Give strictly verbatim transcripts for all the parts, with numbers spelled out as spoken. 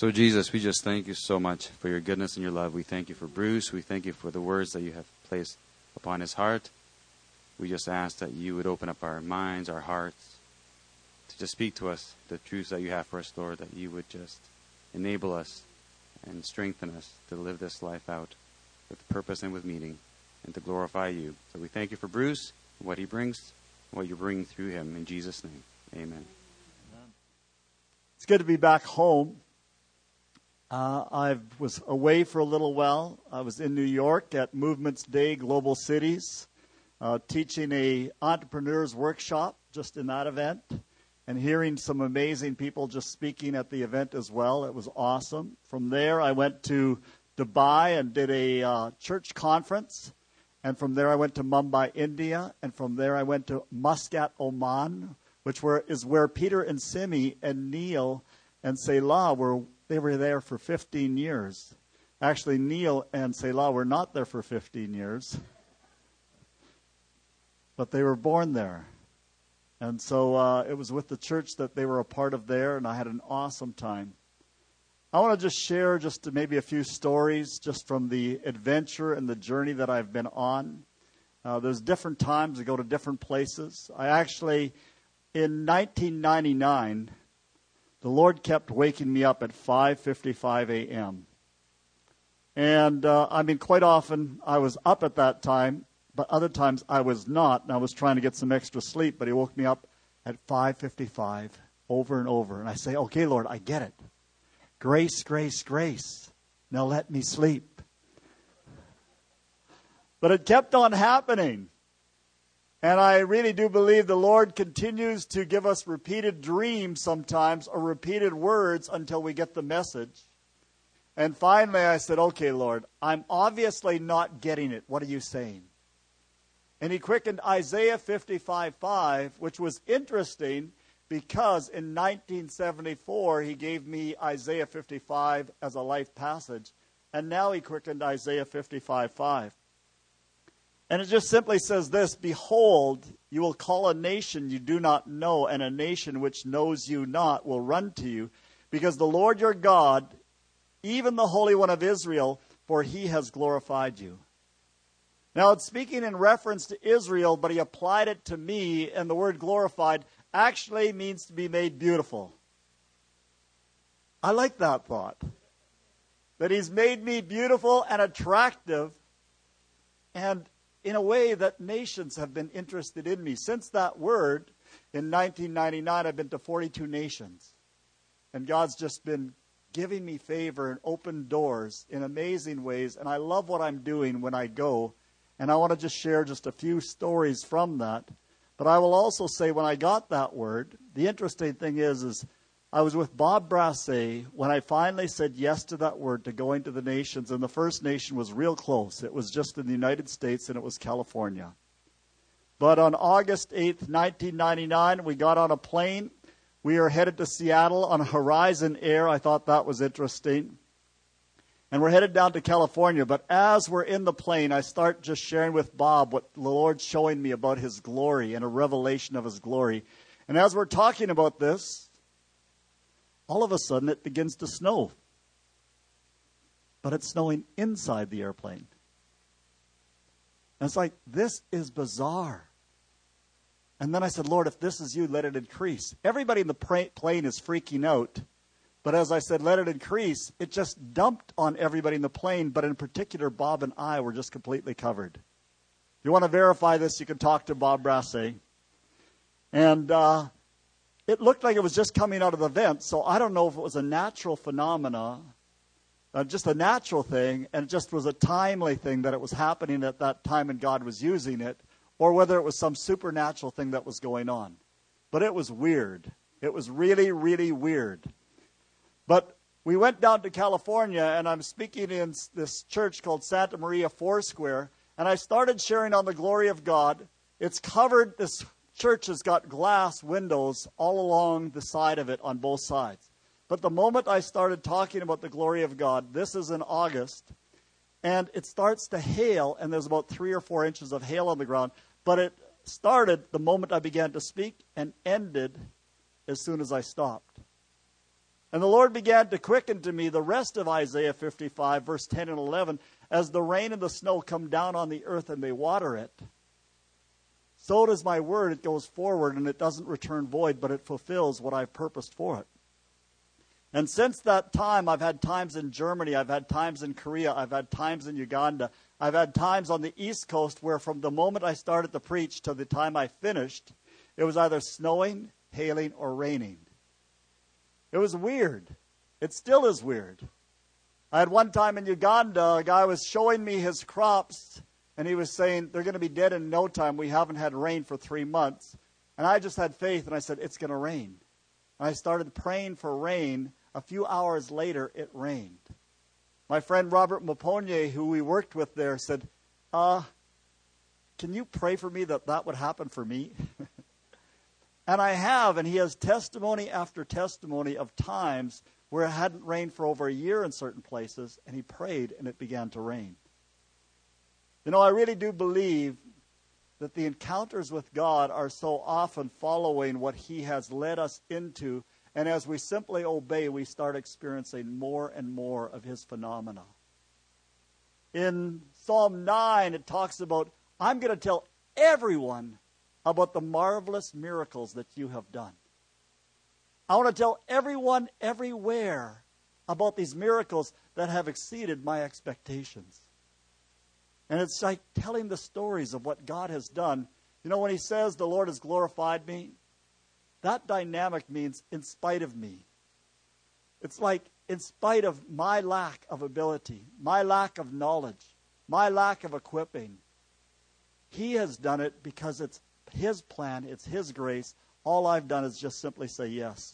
So, Jesus, we just thank you so much for your goodness and your love. We thank you for Bruce. We thank you for the words that you have placed upon his heart. We just ask that you would open up our minds, our hearts, to just speak to us the truths that you have for us, Lord, that you would just enable us and strengthen us to live this life out with purpose and with meaning and to glorify you. So we thank you for Bruce, what he brings, what you're bringing through him. In Jesus' name, amen. It's good to be back home. Uh, I was away for a little while. I was in New York at Movements Day Global Cities, uh, teaching a entrepreneurs workshop just in that event, and hearing some amazing people just speaking at the event as well. It was awesome. From there, I went to Dubai and did a uh, church conference. And from there, I went to Mumbai, India. And from there, I went to Muscat, Oman, which were, is where Peter and Simi and Neil and Selah were. They were there for fifteen years. Actually, Neil and Selah were not there for fifteen years. But they were born there. And so uh, it was with the church that they were a part of there, and I had an awesome time. I want to just share just maybe a few stories just from the adventure and the journey that I've been on. Uh, there's different times I go to different places. I actually, in nineteen ninety-nine, the Lord kept waking me up at five fifty-five a.m. And, uh, I mean, quite often I was up at that time, but other times I was not, and I was trying to get some extra sleep, but he woke me up at five fifty-five over and over. And I say, okay, Lord, I get it. Grace, grace, grace. Now let me sleep. But it kept on happening. And I really do believe the Lord continues to give us repeated dreams sometimes, or repeated words until we get the message. And finally I said, okay, Lord, I'm obviously not getting it. What are you saying? And he quickened Isaiah fifty-five five, which was interesting because in nineteen seventy-four he gave me Isaiah fifty-five as a life passage. And now he quickened Isaiah fifty-five five. And it just simply says this: behold, you will call a nation you do not know, and a nation which knows you not will run to you, because the Lord your God, even the Holy One of Israel, for he has glorified you. Now it's speaking in reference to Israel, but he applied it to me, and the word glorified actually means to be made beautiful. I like that thought. That he's made me beautiful and attractive, and in a way that nations have been interested in me. Since that word, in nineteen ninety-nine, I've been to forty-two nations. And God's just been giving me favor and open doors in amazing ways. And I love what I'm doing when I go. And I want to just share just a few stories from that. But I will also say when I got that word, the interesting thing is, is I was with Bob Brassey when I finally said yes to that word, to going to the nations. And the first nation was real close. It was just in the United States, and it was California. But on August eighth, nineteen ninety-nine, we got on a plane. We are headed to Seattle on Horizon Air. I thought that was interesting. And we're headed down to California. But as we're in the plane, I start just sharing with Bob what the Lord's showing me about his glory and a revelation of his glory. And as we're talking about this, all of a sudden it begins to snow. But it's snowing inside the airplane. And it's like, this is bizarre. And then I said, Lord, if this is you, let it increase. Everybody in the plane is freaking out. But as I said, let it increase. It just dumped on everybody in the plane. But in particular, Bob and I were just completely covered. If you want to verify this, you can talk to Bob Brassey. And uh, it looked like it was just coming out of the vent. So I don't know if it was a natural phenomena, uh, just a natural thing, and it just was a timely thing that it was happening at that time and God was using it, or whether it was some supernatural thing that was going on. But it was weird. It was really, really weird. But we went down to California, and I'm speaking in this church called Santa Maria Foursquare, and I started sharing on the glory of God. It's covered, this church has got glass windows all along the side of it on both sides. But the moment I started talking about the glory of God, this is in August, and it starts to hail, and there's about three or four inches of hail on the ground. But it started the moment I began to speak and ended as soon as I stopped. And the Lord began to quicken to me the rest of Isaiah fifty-five, verse ten and eleven. As the rain and the snow come down on the earth and they water it, so does my word. It goes forward and it doesn't return void, but it fulfills what I've purposed for it. And since that time, I've had times in Germany, I've had times in Korea, I've had times in Uganda, I've had times on the East Coast where from the moment I started to preach to the time I finished, it was either snowing, hailing, or raining. It was weird. It still is weird. I had one time in Uganda, a guy was showing me his crops, and he was saying, they're going to be dead in no time. We haven't had rain for three months. And I just had faith, and I said, it's going to rain. And I started praying for rain. A few hours later, it rained. My friend Robert Maponye, who we worked with there, said, uh, can you pray for me that that would happen for me? And I have, and he has testimony after testimony of times where it hadn't rained for over a year in certain places, and he prayed, and it began to rain. You know, I really do believe that the encounters with God are so often following what he has led us into. And as we simply obey, we start experiencing more and more of his phenomena. In Psalm nine, it talks about, I'm going to tell everyone about the marvelous miracles that you have done. I want to tell everyone everywhere about these miracles that have exceeded my expectations. And it's like telling the stories of what God has done. You know, when he says, the Lord has glorified me, that dynamic means in spite of me. It's like in spite of my lack of ability, my lack of knowledge, my lack of equipping. He has done it because it's his plan, it's his grace. All I've done is just simply say yes.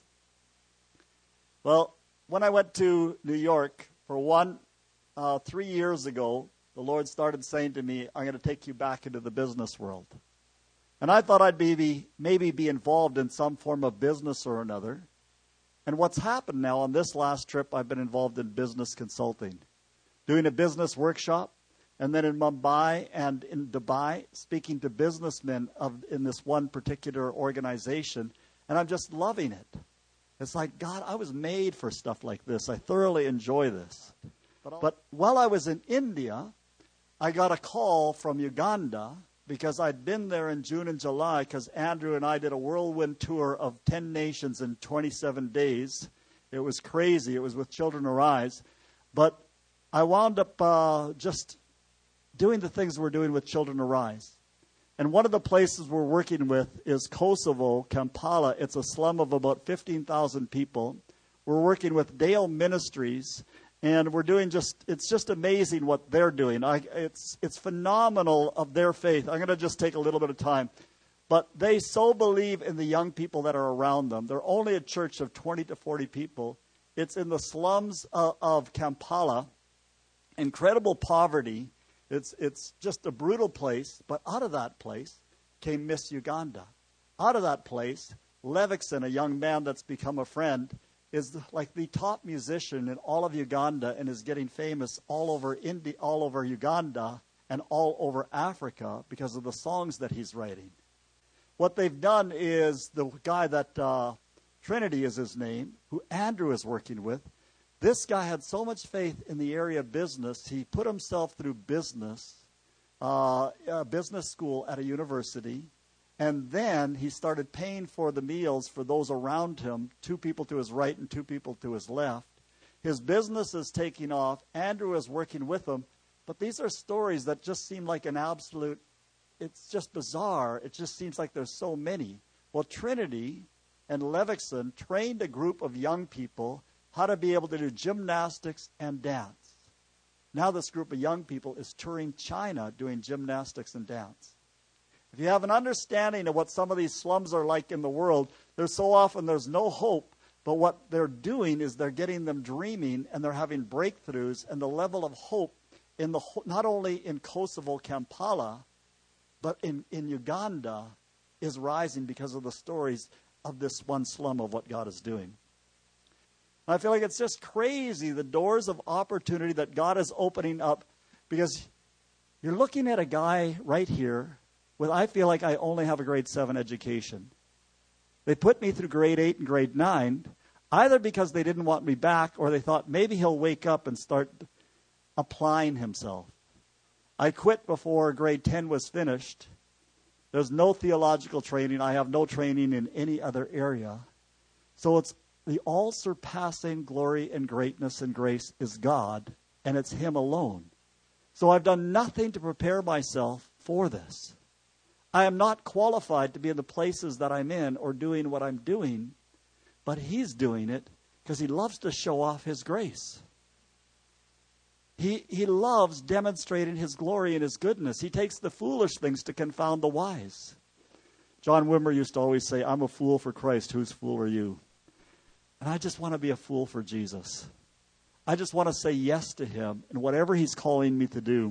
Well, when I went to New York, for one, uh, three years ago, the Lord started saying to me, I'm going to take you back into the business world. And I thought I'd maybe, maybe be involved in some form of business or another. And what's happened now on this last trip, I've been involved in business consulting, doing a business workshop, and then in Mumbai and in Dubai, speaking to businessmen of in this one particular organization. And I'm just loving it. It's like, God, I was made for stuff like this. I thoroughly enjoy this. But, but while I was in India, I got a call from Uganda, because I'd been there in June and July, because Andrew and I did a whirlwind tour of ten nations in twenty-seven days. It was crazy. It was with Children Arise. But I wound up uh, just doing the things we're doing with Children Arise. And one of the places we're working with is Kosovo, Kampala. It's a slum of about fifteen thousand people. We're working with Dale Ministries. And we're doing just, it's just amazing what they're doing. I, it's, it's phenomenal of their faith. I'm going to just take a little bit of time. But they so believe in the young people that are around them. They're only a church of twenty to forty people. It's in the slums of, of Kampala. Incredible poverty. It's, it's just a brutal place. But out of that place came Miss Uganda. Out of that place, Levikson, a young man that's become a friend, is like the top musician in all of Uganda and is getting famous all over India, all over Uganda and all over Africa because of the songs that he's writing. What they've done is the guy that uh, Trinity is his name, who Andrew is working with. This guy had so much faith in the area of business, he put himself through business, uh, a business school at a university. And then he started paying for the meals for those around him, two people to his right and two people to his left. His business is taking off. Andrew is working with him. But these are stories that just seem like an absolute, it's just bizarre. It just seems like there's so many. Well, Trinity and Levikson trained a group of young people how to be able to do gymnastics and dance. Now this group of young people is touring China doing gymnastics and dance. If you have an understanding of what some of these slums are like in the world, there's so often there's no hope, but what they're doing is they're getting them dreaming and they're having breakthroughs, and the level of hope in the not only in Kosovo, Kampala, but in, in Uganda is rising because of the stories of this one slum of what God is doing. And I feel like it's just crazy, the doors of opportunity that God is opening up, because you're looking at a guy right here with, I feel like I only have a grade seven education. They put me through grade eight and grade nine. Either because they didn't want me back or they thought maybe he'll wake up and start applying himself. I quit before grade ten was finished. There's no theological training. I have no training in any other area. So it's the all-surpassing glory and greatness and grace is God, and it's him alone. So I've done nothing to prepare myself for this. I am not qualified to be in the places that I'm in or doing what I'm doing, but he's doing it because he loves to show off his grace. He, he loves demonstrating his glory and his goodness. He takes the foolish things to confound the wise. John Wimmer used to always say, I'm a fool for Christ. Whose fool are you? And I just want to be a fool for Jesus. I just want to say yes to him and whatever he's calling me to do.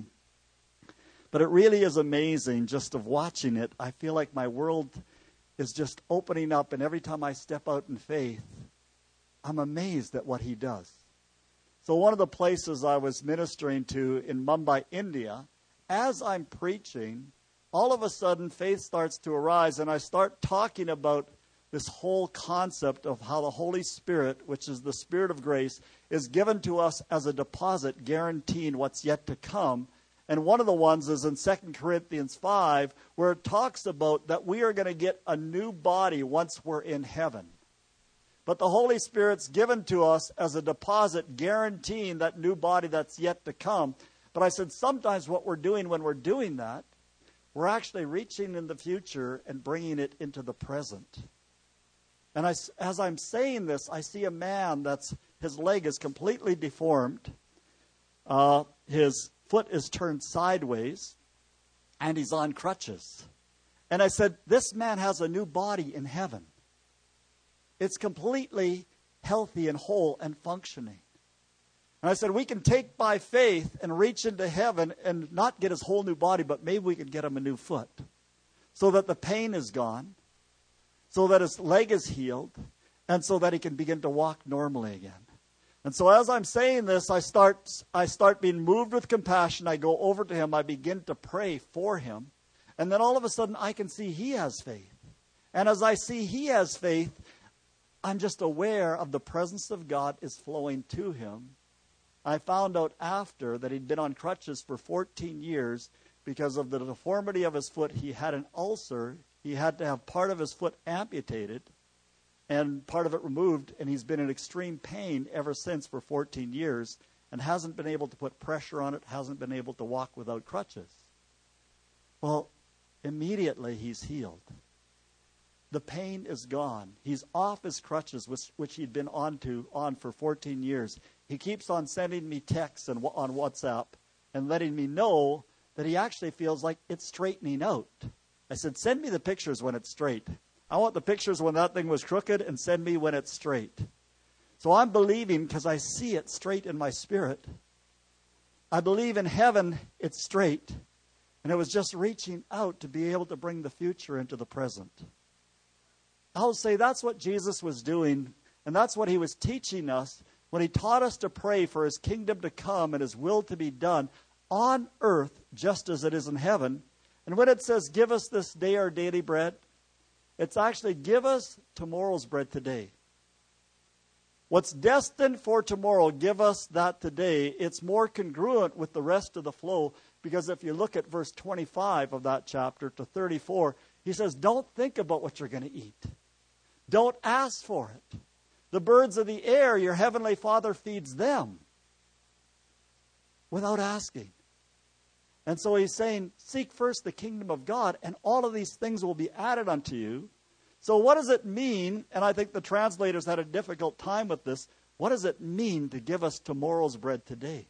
But it really is amazing just of watching it. I feel like my world is just opening up, and every time I step out in faith, I'm amazed at what he does. So one of the places I was ministering to in Mumbai, India, as I'm preaching, all of a sudden faith starts to arise, and I start talking about this whole concept of how the Holy Spirit, which is the Spirit of grace, is given to us as a deposit guaranteeing what's yet to come. And one of the ones is in Second Corinthians five, where it talks about that we are going to get a new body once we're in heaven. But the Holy Spirit's given to us as a deposit guaranteeing that new body that's yet to come. But I said sometimes what we're doing when we're doing that, we're actually reaching in the future and bringing it into the present. And I, as I'm saying this, I see a man that's, his leg is completely deformed. Uh, his foot is turned sideways, and he's on crutches. And I said, this man has a new body in heaven. It's completely healthy and whole and functioning. And I said, we can take by faith and reach into heaven and not get his whole new body, but maybe we can get him a new foot so that the pain is gone, so that his leg is healed, and so that he can begin to walk normally again. And so as I'm saying this, I start I start being moved with compassion. I go over to him. I begin to pray for him. And then all of a sudden, I can see he has faith. And as I see he has faith, I'm just aware of the presence of God is flowing to him. I found out after that he'd been on crutches for fourteen years because of the deformity of his foot. He had an ulcer. He had to have part of his foot amputated and part of it removed, and he's been in extreme pain ever since for fourteen years and hasn't been able to put pressure on it, hasn't been able to walk without crutches. Well, immediately he's healed. The pain is gone. He's off his crutches, which, which he'd been on, to, on for fourteen years. He keeps on sending me texts and, on WhatsApp and letting me know that he actually feels like it's straightening out. I said, send me the pictures when it's straight. I want the pictures when that thing was crooked, and send me when it's straight. So I'm believing because I see it straight in my spirit. I believe in heaven it's straight. And it was just reaching out to be able to bring the future into the present. I'll say that's what Jesus was doing, and that's what he was teaching us when he taught us to pray for his kingdom to come and his will to be done on earth just as it is in heaven. And when it says, give us this day our daily bread, it's actually give us tomorrow's bread today. What's destined for tomorrow, give us that today. It's more congruent with the rest of the flow, because if you look at verse twenty-five of that chapter to thirty-four, he says, don't think about what you're going to eat. Don't ask for it. The birds of the air, your heavenly Father feeds them without asking. And so he's saying, seek first the kingdom of God, and all of these things will be added unto you. So what does it mean? And I think the translators had a difficult time with this. What does it mean to give us tomorrow's bread today?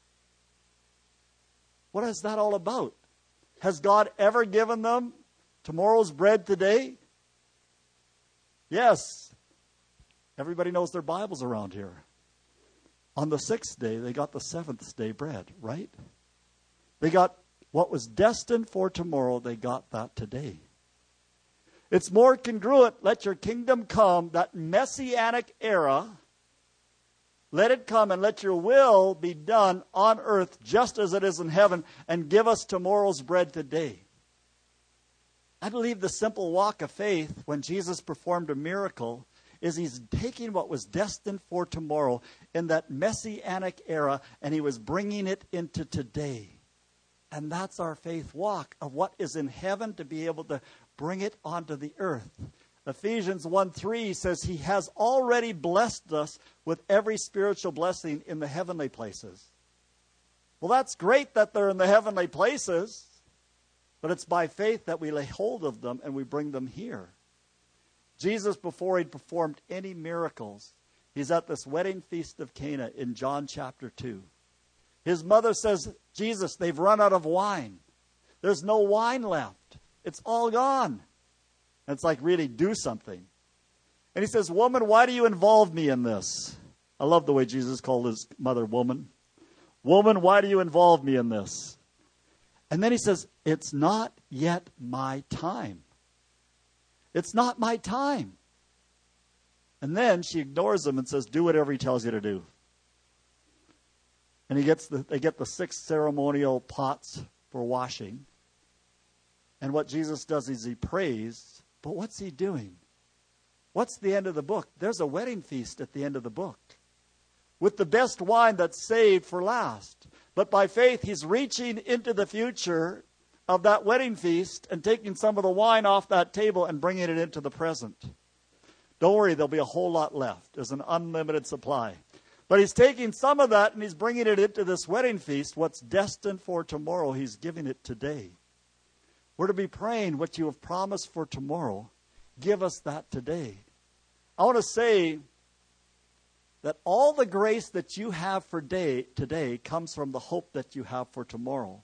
What is that all about? Has God ever given them tomorrow's bread today? Yes. Everybody knows their Bibles around here. On the sixth day, they got the seventh day bread, right? They got what was destined for tomorrow, they got that today. It's more congruent. Let your kingdom come, that messianic era. Let it come, and let your will be done on earth just as it is in heaven, and give us tomorrow's bread today. I believe the simple walk of faith, when Jesus performed a miracle, is he's taking what was destined for tomorrow in that messianic era, and he was bringing it into today. And that's our faith walk of what is in heaven to be able to bring it onto the earth. Ephesians one three says he has already blessed us with every spiritual blessing in the heavenly places. Well, that's great that they're in the heavenly places, but it's by faith that we lay hold of them and we bring them here. Jesus, before he'd performed any miracles, he's at this wedding feast of Cana in John chapter two. His mother says, Jesus, they've run out of wine. There's no wine left. It's all gone. And it's like, really, do something. And he says, woman, why do you involve me in this? I love the way Jesus called his mother woman. Woman, why do you involve me in this? And then he says, it's not yet my time. It's not my time. And then she ignores him and says, do whatever he tells you to do. And he gets the, they get the six ceremonial pots for washing. And what Jesus does is he prays. But what's he doing? What's the end of the book? There's a wedding feast at the end of the book, with the best wine that's saved for last. But by faith, he's reaching into the future of that wedding feast and taking some of the wine off that table and bringing it into the present. Don't worry, there'll be a whole lot left. There's an unlimited supply. But he's taking some of that and he's bringing it into this wedding feast. What's destined for tomorrow, he's giving it today. We're to be praying what you have promised for tomorrow. Give us that today. I want to say that all the grace that you have for day, today comes from the hope that you have for tomorrow.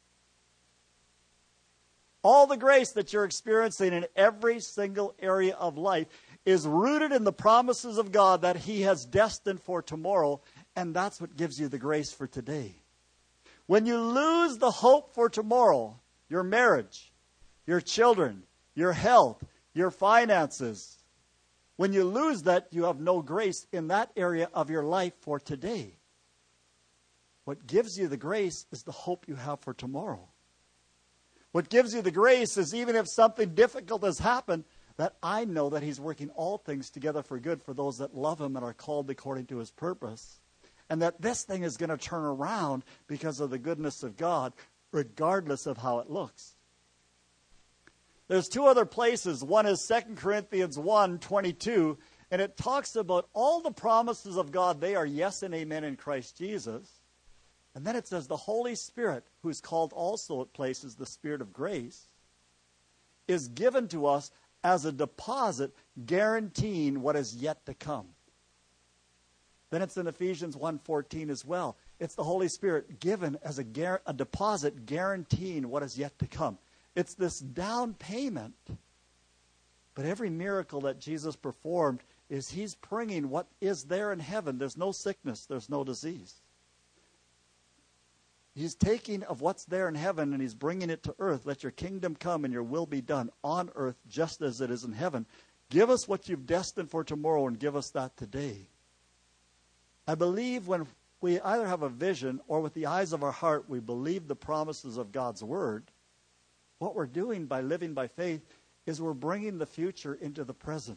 All the grace that you're experiencing in every single area of life is rooted in the promises of God that he has destined for tomorrow, and that's what gives you the grace for today. When you lose the hope for tomorrow, your marriage, your children, your health, your finances, when you lose that, you have no grace in that area of your life for today. What gives you the grace is the hope you have for tomorrow. What gives you the grace is even if something difficult has happened, that I know that he's working all things together for good for those that love him and are called according to his purpose. And that this thing is going to turn around because of the goodness of God, regardless of how it looks. There's two other places. One is Second Corinthians one twenty-two, and it talks about all the promises of God. They are yes and amen in Christ Jesus. And then it says the Holy Spirit, who is called also at places the Spirit of grace, is given to us as a deposit guaranteeing what is yet to come. Then it's in Ephesians one fourteen as well. It's the Holy Spirit given as a, gar- a deposit guaranteeing what is yet to come. It's this down payment. But every miracle that Jesus performed is he's bringing what is there in heaven. There's no sickness. There's no disease. He's taking of what's there in heaven and he's bringing it to earth. Let your kingdom come and your will be done on earth just as it is in heaven. Give us what you've destined for tomorrow and give us that today. I believe when we either have a vision or with the eyes of our heart we believe the promises of God's word, what we're doing by living by faith is we're bringing the future into the present.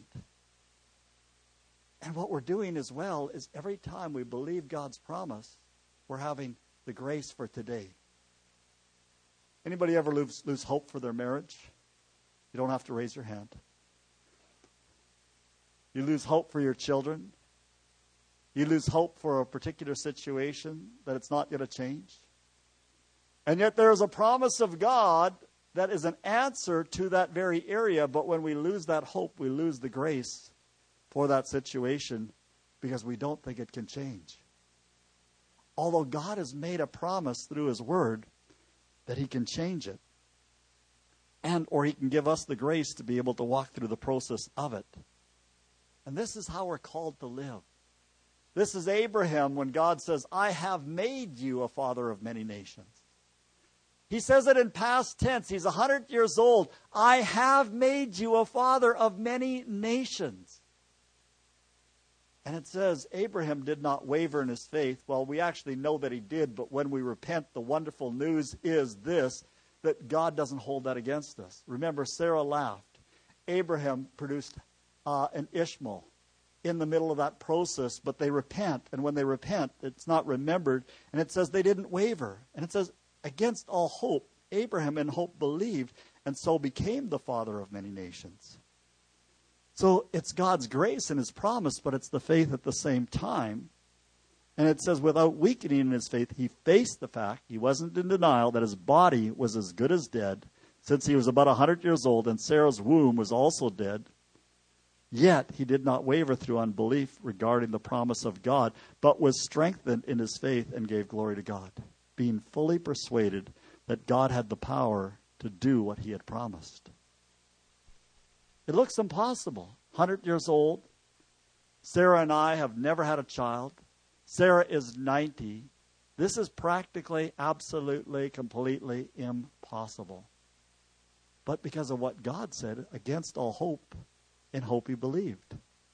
And what we're doing as well is every time we believe God's promise, we're having the grace for today. Anybody ever lose, lose hope for their marriage? You don't have to raise your hand. You lose hope for your children. You lose hope for a particular situation that it's not going to change. And yet there is a promise of God that is an answer to that very area, but when we lose that hope, we lose the grace for that situation because we don't think it can change. Although God has made a promise through his word that he can change it. And or he can give us the grace to be able to walk through the process of it. And this is how we're called to live. This is Abraham when God says, I have made you a father of many nations. He says it in past tense. He's one hundred years old. I have made you a father of many nations. And it says Abraham did not waver in his faith. Well, we actually know that he did, but when we repent, the wonderful news is this, that God doesn't hold that against us. Remember, Sarah laughed. Abraham produced uh, an Ishmael. in the middle of that process, but they repent. And when they repent, it's not remembered. And it says they didn't waver. And it says, against all hope, Abraham in hope believed, and so became the father of many nations. So it's God's grace and his promise, but it's the faith at the same time. And it says, without weakening in his faith, he faced the fact, he wasn't in denial, that his body was as good as dead, since he was about one hundred years old, and Sarah's womb was also dead. Yet he did not waver through unbelief regarding the promise of God, but was strengthened in his faith and gave glory to God, being fully persuaded that God had the power to do what he had promised. It looks impossible. one hundred years old. Sarah and I have never had a child. Sarah is ninety. This is practically, absolutely, completely impossible. But because of what God said, against all hope, in hope he believed.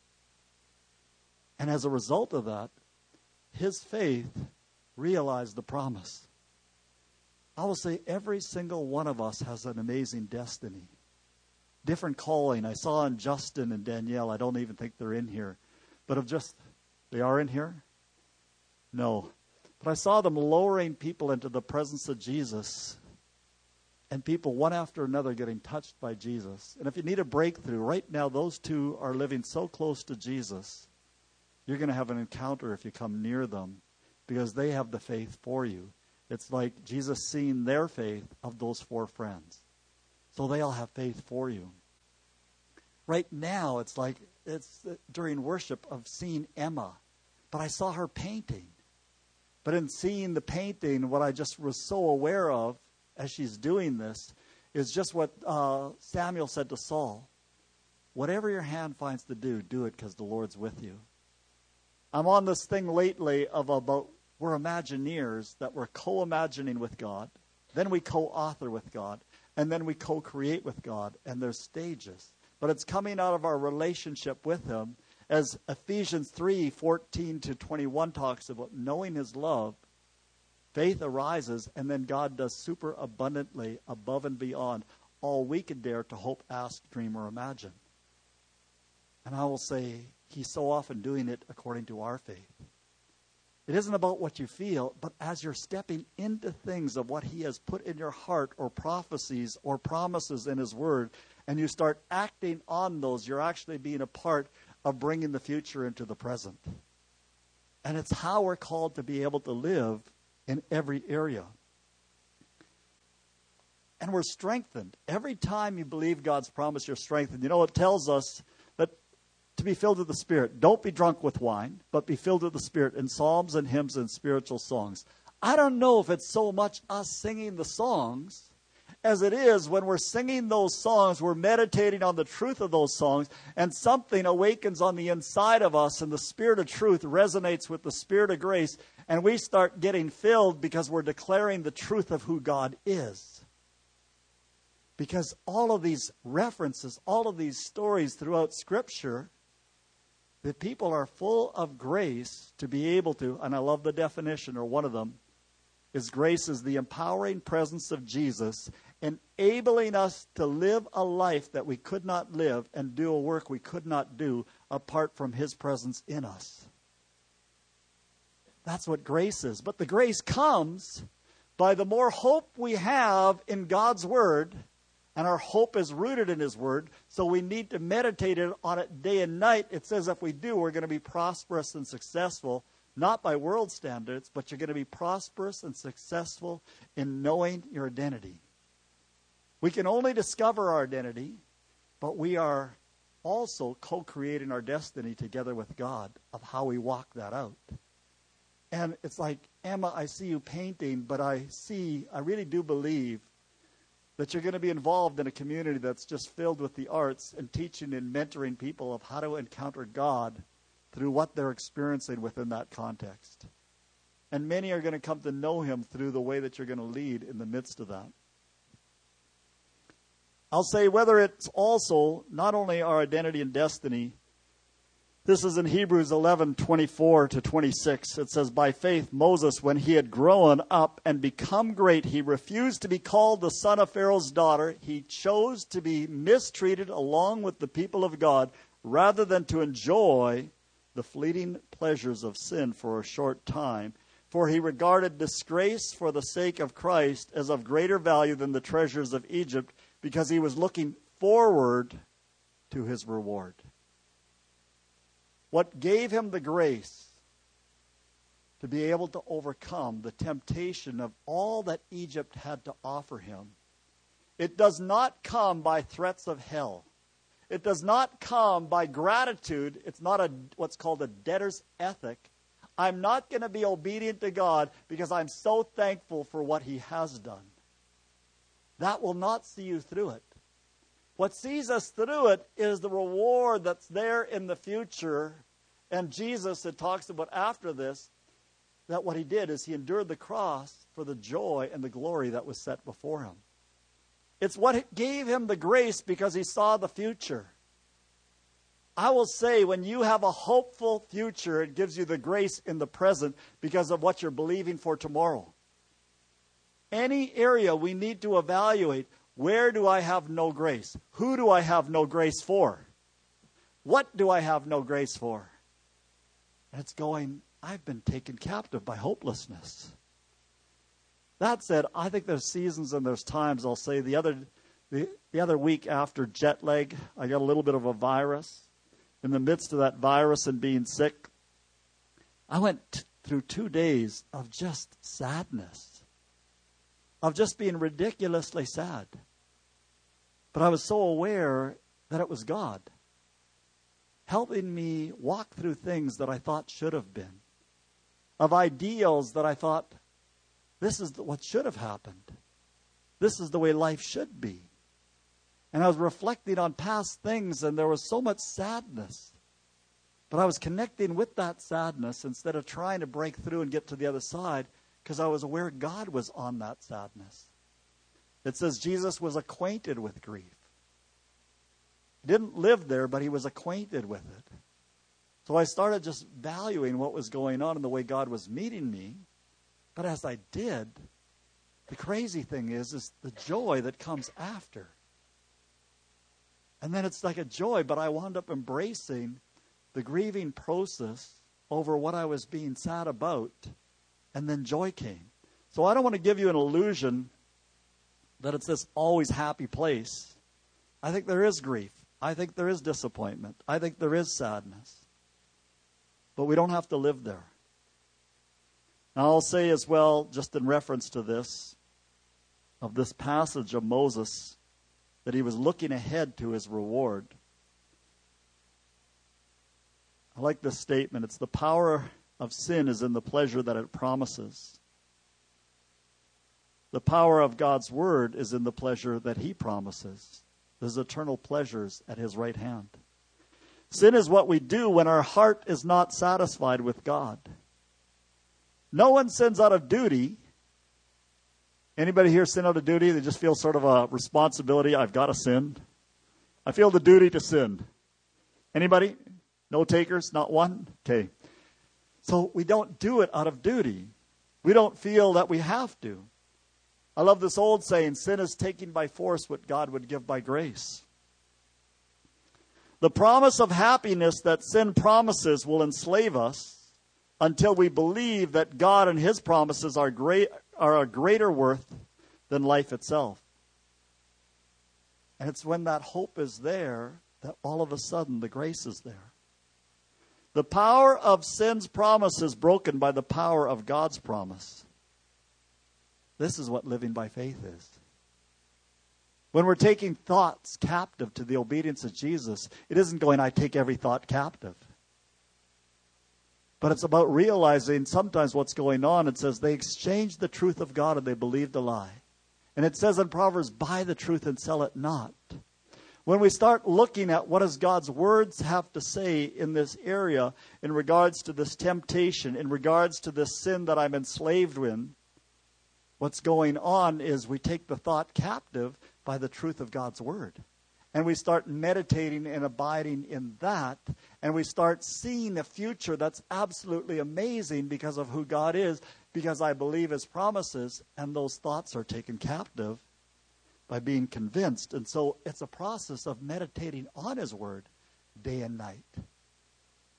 And as a result of that, his faith realized the promise. I will say every single one of us has an amazing destiny. Different calling. I saw in Justin and Danielle, I don't even think they're in here. But of just, they are in here? No. But I saw them lowering people into the presence of Jesus. And people one after another getting touched by Jesus. And if you need a breakthrough, right now those two are living so close to Jesus. You're going to have an encounter if you come near them. Because they have the faith for you. It's like Jesus seeing their faith of those four friends. So they all have faith for you. Right now, it's like, it's during worship of seeing Emma. But I saw her painting. But in seeing the painting, what I just was so aware of as she's doing this is just what uh, Samuel said to Saul. Whatever your hand finds to do, do it because the Lord's with you. I'm on this thing lately of about we're Imagineers, that we're co-imagining with God. Then we co-author with God. And then we co-create with God. And there's stages. But it's coming out of our relationship with him. As Ephesians three, fourteen to twenty-one talks about knowing his love, faith arises, and then God does super abundantly, above and beyond, all we could dare to hope, ask, dream, or imagine. And I will say, he's so often doing it according to our faith. It isn't about what you feel, but as you're stepping into things of what he has put in your heart, or prophecies, or promises in his word, and you start acting on those, you're actually being a part of bringing the future into the present. And it's how we're called to be able to live in every area. And we're strengthened. Every time you believe God's promise, you're strengthened. You know, it tells us that to be filled with the Spirit. Don't be drunk with wine, but be filled with the Spirit in psalms and hymns and spiritual songs. I don't know if it's so much us singing the songs as it is when we're singing those songs, we're meditating on the truth of those songs, and something awakens on the inside of us, and the Spirit of truth resonates with the Spirit of grace, and we start getting filled because we're declaring the truth of who God is. Because all of these references, all of these stories throughout Scripture, the people are full of grace to be able to, and I love the definition, or one of them, is grace is the empowering presence of Jesus, enabling us to live a life that we could not live and do a work we could not do apart from his presence in us. That's what grace is. But the grace comes by the more hope we have in God's word, and our hope is rooted in his word, so we need to meditate on it day and night. It says if we do, we're going to be prosperous and successful, not by world standards, but you're going to be prosperous and successful in knowing your identity. We can only discover our identity, but we are also co-creating our destiny together with God of how we walk that out. And it's like, Emma, I see you painting, but I see, I really do believe that you're going to be involved in a community that's just filled with the arts and teaching and mentoring people of how to encounter God through what they're experiencing within that context. And many are going to come to know him through the way that you're going to lead in the midst of that. I'll say whether it's also not only our identity and destiny. This is in Hebrews eleven, twenty-four to twenty-six. It says, by faith Moses, when he had grown up and become great, he refused to be called the son of Pharaoh's daughter. He chose to be mistreated along with the people of God rather than to enjoy the fleeting pleasures of sin for a short time, for he regarded disgrace for the sake of Christ as of greater value than the treasures of Egypt, because he was looking forward to his reward. What gave him the grace to be able to overcome the temptation of all that Egypt had to offer him? It does not come by threats of hell. It does not come by gratitude. It's not a what's called a debtor's ethic. I'm not going to be obedient to God because I'm so thankful for what he has done. That will not see you through it. What sees us through it is the reward that's there in the future. And Jesus, it talks about after this, that what he did is he endured the cross for the joy and the glory that was set before him. It's what gave him the grace because he saw the future. I will say, when you have a hopeful future, it gives you the grace in the present because of what you're believing for tomorrow. Any area we need to evaluate, where do I have no grace? Who do I have no grace for? What do I have no grace for? And it's going, I've been taken captive by hopelessness. That said, I think there's seasons and there's times. I'll say the other, the, the other week after jet lag, I got a little bit of a virus. In the midst of that virus and being sick, I went t- through two days of just sadness, of just being ridiculously sad. But I was so aware that it was God helping me walk through things that I thought should have been, of ideals that I thought, this is what should have happened. This is the way life should be. And I was reflecting on past things, and there was so much sadness. But I was connecting with that sadness instead of trying to break through and get to the other side, because I was aware God was on that sadness. It says Jesus was acquainted with grief. He didn't live there, but he was acquainted with it. So I started just valuing what was going on and the way God was meeting me. But as I did, the crazy thing is, is the joy that comes after. And then it's like a joy, but I wound up embracing the grieving process over what I was being sad about, and then joy came. So I don't want to give you an illusion that it's this always happy place. I think there is grief. I think there is disappointment. I think there is sadness. But we don't have to live there. Now I'll say as well, just in reference to this, of this passage of Moses, that he was looking ahead to his reward. I like this statement. It's the power of sin is in the pleasure that it promises. The power of God's word is in the pleasure that he promises. There's eternal pleasures at his right hand. Sin is what we do when our heart is not satisfied with God. No one sins out of duty. Anybody here sin out of duty? They just feel sort of a responsibility. I've got to sin. I feel the duty to sin. Anybody? No takers? Not one? Okay. So we don't do it out of duty. We don't feel that we have to. I love this old saying, sin is taking by force what God would give by grace. The promise of happiness that sin promises will enslave us until we believe that God and his promises are great, are a greater worth than life itself. And it's when that hope is there that all of a sudden the grace is there. The power of sin's promise is broken by the power of God's promise. This is what living by faith is. When we're taking thoughts captive to the obedience of Jesus, it isn't going, I take every thought captive. But it's about realizing sometimes what's going on. It says they exchanged the truth of God and they believed a lie. And it says in Proverbs, buy the truth and sell it not. When we start looking at what does God's words have to say in this area in regards to this temptation, in regards to this sin that I'm enslaved in, what's going on is we take the thought captive by the truth of God's word. And we start meditating and abiding in that. And we start seeing a future that's absolutely amazing because of who God is, because I believe his promises, and those thoughts are taken captive by being convinced. And so it's a process of meditating on his word day and night.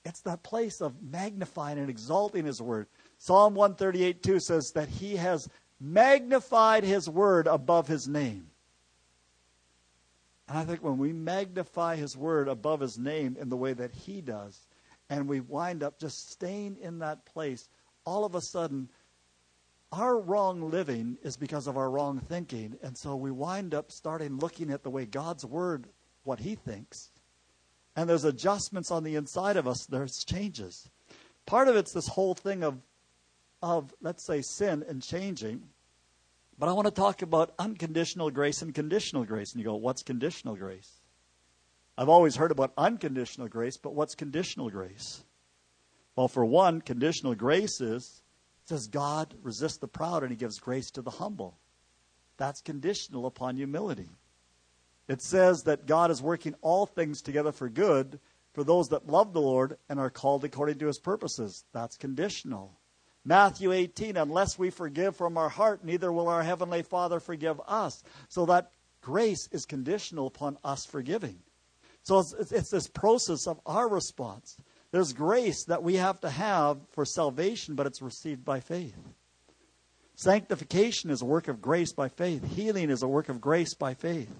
It's that place of magnifying and exalting his word. Psalm one thirty-eight two says that he has magnified his word above his name. And I think when we magnify his word above his name in the way that he does, and we wind up just staying in that place, all of a sudden, our wrong living is because of our wrong thinking. And so we wind up starting looking at the way God's word, what he thinks. And there's adjustments on the inside of us. There's changes. Part of it's this whole thing of, of let's say, sin and changing. But I want to talk about unconditional grace and conditional grace. And you go, what's conditional grace? I've always heard about unconditional grace, but what's conditional grace? Well, for one, conditional grace is, it says God resists the proud and he gives grace to the humble. That's conditional upon humility. It says that God is working all things together for good for those that love the Lord and are called according to his purposes. That's conditional. Matthew eighteen, unless we forgive from our heart, neither will our heavenly Father forgive us. So that grace is conditional upon us forgiving. So it's, it's, it's this process of our response. There's grace that we have to have for salvation, but it's received by faith. Sanctification is a work of grace by faith. Healing is a work of grace by faith.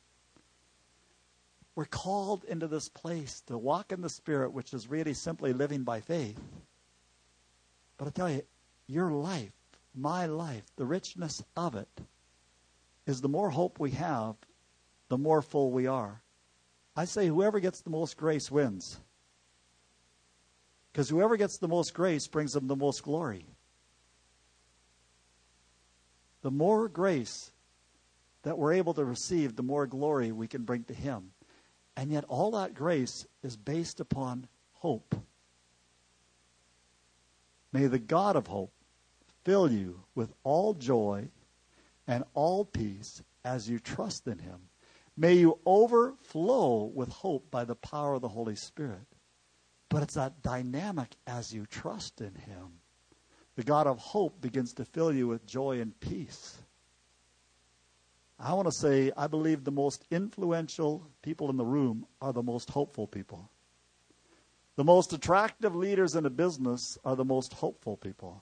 We're called into this place to walk in the Spirit, which is really simply living by faith. But I tell you, your life, my life, the richness of it, is the more hope we have, the more full we are. I say whoever gets the most grace wins. Because whoever gets the most grace brings them the most glory. The more grace that we're able to receive, the more glory we can bring to him. And yet all that grace is based upon hope. May the God of hope fill you with all joy and all peace as you trust in him. May you overflow with hope by the power of the Holy Spirit. But it's that dynamic as you trust in him. The God of hope begins to fill you with joy and peace. I want to say, I believe the most influential people in the room are the most hopeful people. The most attractive leaders in a business are the most hopeful people.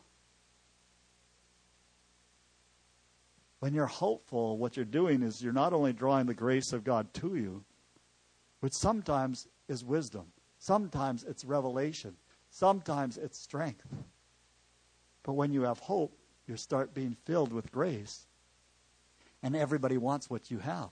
When you're hopeful, what you're doing is you're not only drawing the grace of God to you, which sometimes is wisdom. Sometimes it's revelation. Sometimes it's strength. But when you have hope, you start being filled with grace. And everybody wants what you have.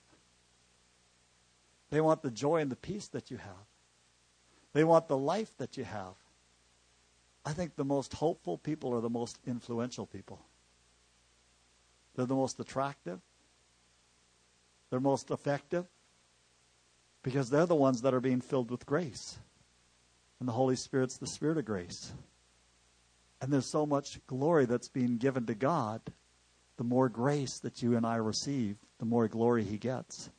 They want the joy and the peace that you have. They want the life that you have. I think the most hopeful people are the most influential people. They're the most attractive. They're most effective. Because they're the ones that are being filled with grace. And the Holy Spirit's the Spirit of grace. And there's so much glory that's being given to God. The more grace that you and I receive, the more glory he gets.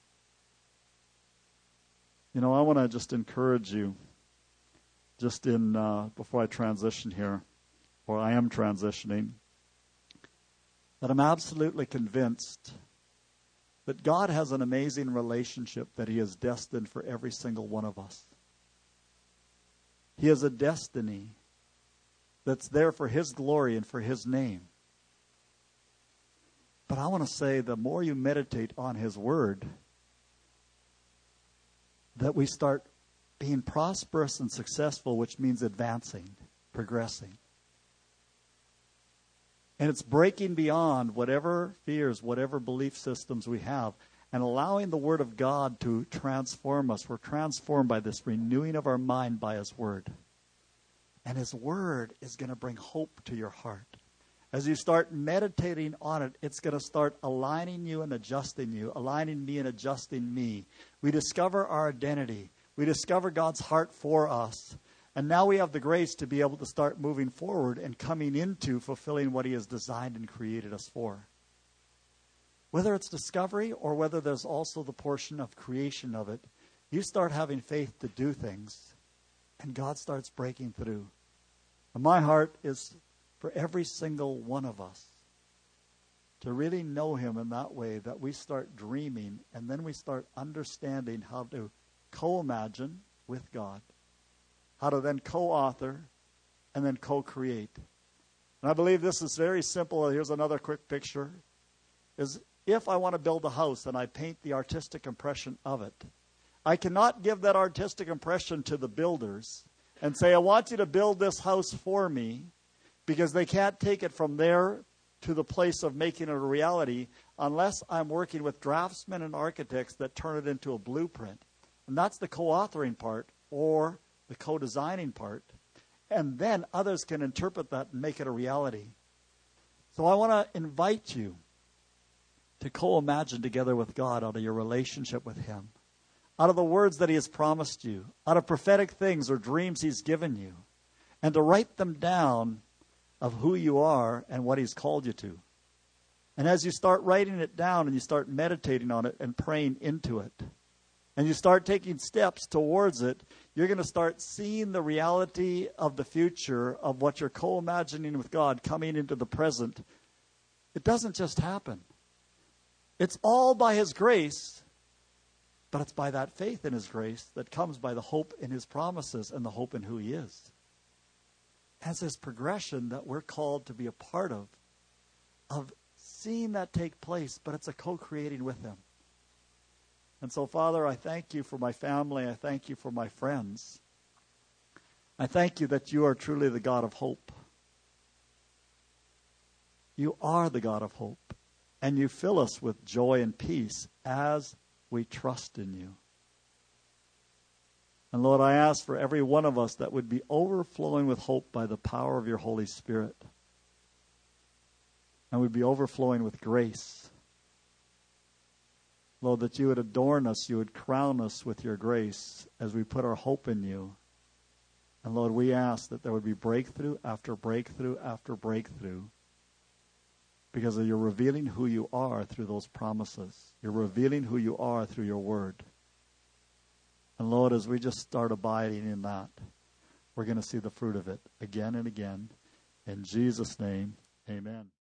You know, I want to just encourage you, just in, uh, before I transition here, or I am transitioning, that I'm absolutely convinced that God has an amazing relationship that he has destined for every single one of us. He has a destiny that's there for his glory and for his name. But I want to say the more you meditate on his word, that we start being prosperous and successful, which means advancing, progressing. And it's breaking beyond whatever fears, whatever belief systems we have, and allowing the word of God to transform us. We're transformed by this renewing of our mind by his word. And his word is going to bring hope to your heart. As you start meditating on it, it's going to start aligning you and adjusting you, aligning me and adjusting me. We discover our identity. We discover God's heart for us. And now we have the grace to be able to start moving forward and coming into fulfilling what he has designed and created us for. Whether it's discovery or whether there's also the portion of creation of it, you start having faith to do things, and God starts breaking through. And my heart is for every single one of us to really know him in that way, that we start dreaming and then we start understanding how to co-imagine with God, how to then co-author and then co-create. And I believe this is very simple. Here's another quick picture. Is if I want to build a house and I paint the artistic impression of it, I cannot give that artistic impression to the builders and say, I want you to build this house for me, because they can't take it from there to the place of making it a reality unless I'm working with draftsmen and architects that turn it into a blueprint. And that's the co-authoring part or the co-designing part. And then others can interpret that and make it a reality. So I want to invite you to co-imagine together with God out of your relationship with Him, out of the words that He has promised you, out of prophetic things or dreams He's given you, and to write them down of who you are and what He's called you to. And as you start writing it down and you start meditating on it and praying into it, and you start taking steps towards it, you're going to start seeing the reality of the future of what you're co-imagining with God coming into the present. It doesn't just happen. It's all by His grace, but it's by that faith in His grace that comes by the hope in His promises and the hope in who He is. As this progression that we're called to be a part of, of seeing that take place, but it's a co-creating with Him. And so, Father, I thank You for my family. I thank You for my friends. I thank You that You are truly the God of hope. You are the God of hope. And You fill us with joy and peace as we trust in You. And Lord, I ask for every one of us that would be overflowing with hope by the power of Your Holy Spirit. And we'd be overflowing with grace. Lord, that You would adorn us, You would crown us with Your grace as we put our hope in You. And Lord, we ask that there would be breakthrough after breakthrough after breakthrough, because You're revealing who You are through those promises. You're revealing who You are through Your word. And Lord, as we just start abiding in that, we're going to see the fruit of it again and again. In Jesus' name, amen.